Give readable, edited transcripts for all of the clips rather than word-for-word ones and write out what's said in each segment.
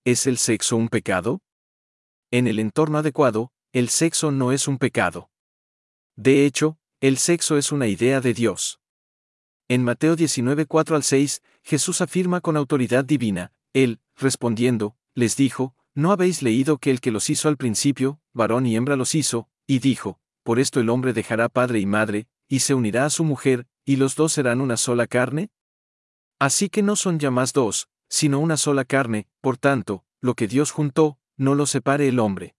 ¿es el sexo un pecado? En el entorno adecuado, el sexo no es un pecado. De hecho, el sexo es una idea de Dios. En Mateo 19, 4-6, Jesús afirma con autoridad divina, Él, respondiendo, les dijo, ¿no habéis leído que el que los hizo al principio, varón y hembra los hizo, y dijo, por esto el hombre dejará padre y madre, y se unirá a su mujer, y los dos serán una sola carne? Así que no son ya más dos, sino una sola carne, por tanto, lo que Dios juntó, no lo separe el hombre.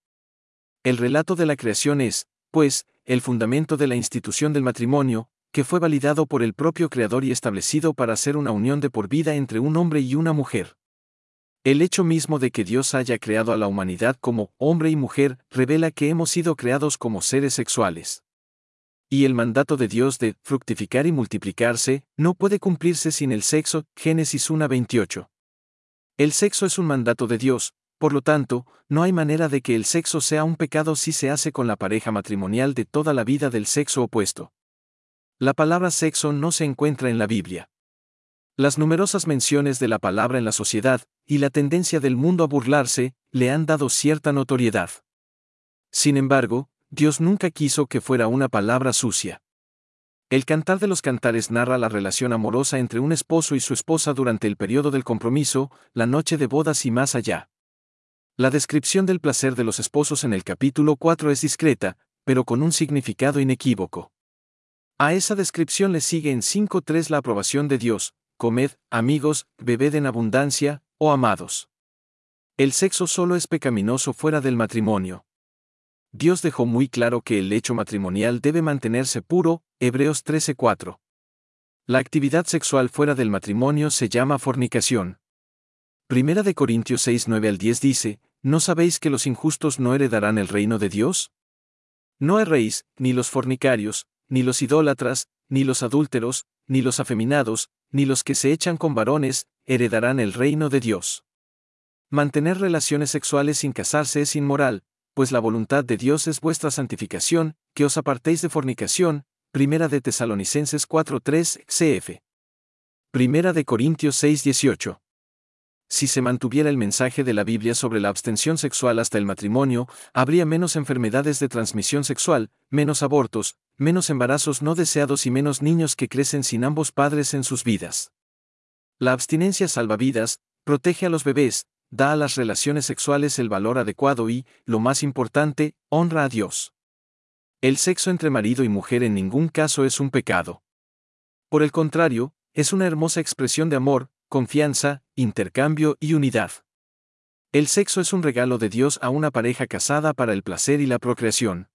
El relato de la creación es, pues, el fundamento de la institución del matrimonio, que fue validado por el propio Creador y establecido para ser una unión de por vida entre un hombre y una mujer. El hecho mismo de que Dios haya creado a la humanidad como hombre y mujer revela que hemos sido creados como seres sexuales. Y el mandato de Dios de fructificar y multiplicarse no puede cumplirse sin el sexo, Génesis 1:28. El sexo es un mandato de Dios, por lo tanto, no hay manera de que el sexo sea un pecado si se hace con la pareja matrimonial de toda la vida del sexo opuesto. La palabra sexo no se encuentra en la Biblia. Las numerosas menciones de la palabra en la sociedad, y la tendencia del mundo a burlarse, le han dado cierta notoriedad. Sin embargo, Dios nunca quiso que fuera una palabra sucia. El Cantar de los Cantares narra la relación amorosa entre un esposo y su esposa durante el periodo del compromiso, la noche de bodas y más allá. La descripción del placer de los esposos en el capítulo 4 es discreta, pero con un significado inequívoco. A esa descripción le sigue en 5:3 la aprobación de Dios: comed, amigos, bebed en abundancia, oh amados. El sexo solo es pecaminoso fuera del matrimonio. Dios dejó muy claro que el lecho matrimonial debe mantenerse puro, Hebreos 13:4. La actividad sexual fuera del matrimonio se llama fornicación. Primera de Corintios 6:9-10 dice, ¿no sabéis que los injustos no heredarán el reino de Dios? No erréis, ni los fornicarios, ni los idólatras, ni los adúlteros, ni los afeminados, ni los que se echan con varones, heredarán el reino de Dios. Mantener relaciones sexuales sin casarse es inmoral, pues la voluntad de Dios es vuestra santificación, que os apartéis de fornicación. Primera de Tesalonicenses 4:3 cf. Primera de Corintios 6:18. Si se mantuviera el mensaje de la Biblia sobre la abstención sexual hasta el matrimonio, habría menos enfermedades de transmisión sexual, menos abortos, menos embarazos no deseados y menos niños que crecen sin ambos padres en sus vidas. La abstinencia salva vidas, protege a los bebés, da a las relaciones sexuales el valor adecuado y, lo más importante, honra a Dios. El sexo entre marido y mujer en ningún caso es un pecado. Por el contrario, es una hermosa expresión de amor, confianza, intercambio y unidad. El sexo es un regalo de Dios a una pareja casada para el placer y la procreación.